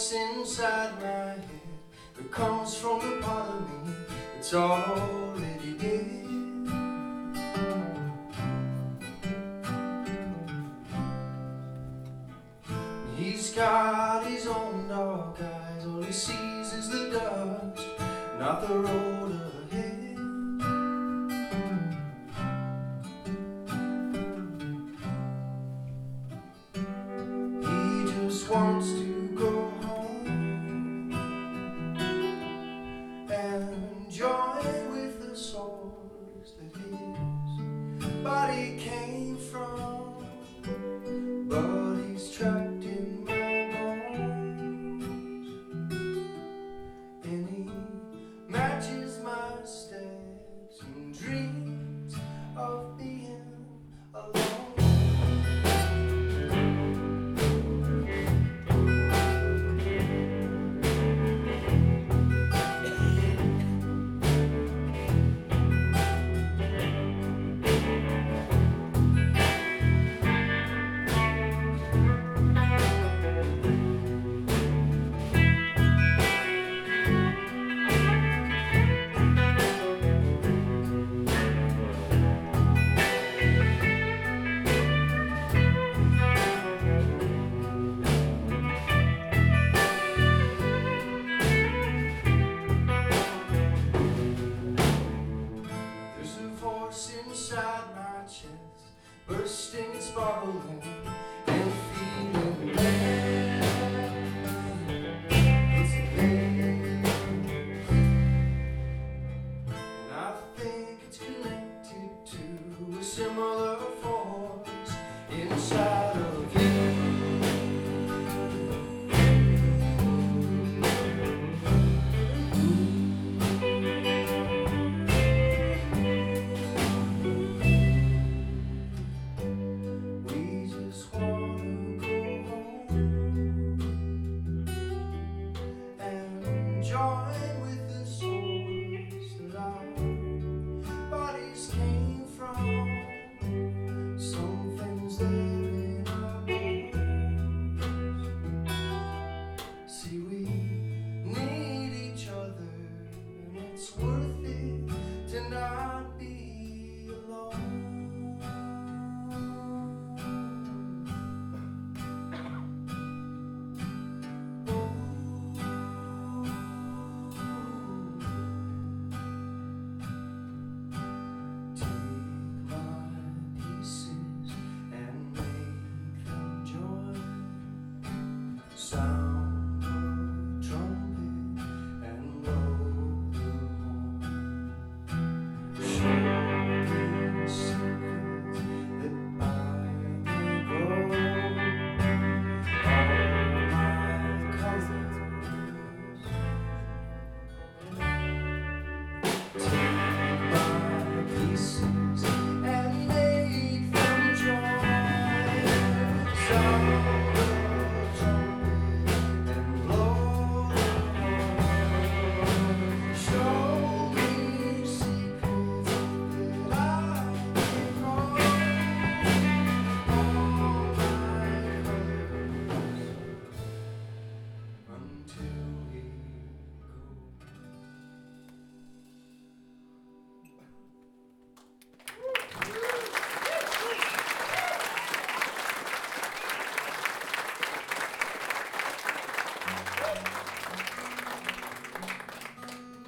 voice inside my head that comes from the part of me that's already dead. He's got his own dark eyes, all he sees is the dust, not the road ahead. He just wants to go home and join with the souls that his body came from, but he's trapped in my bones, and he matches my steps and dreams of being alone. Inside my chest, bursting and sparkling and feeling bad. It's bad, and I think it's connected to a similar force inside of you. Join with the souls that our bodies came from. Something's there in our bones. See, we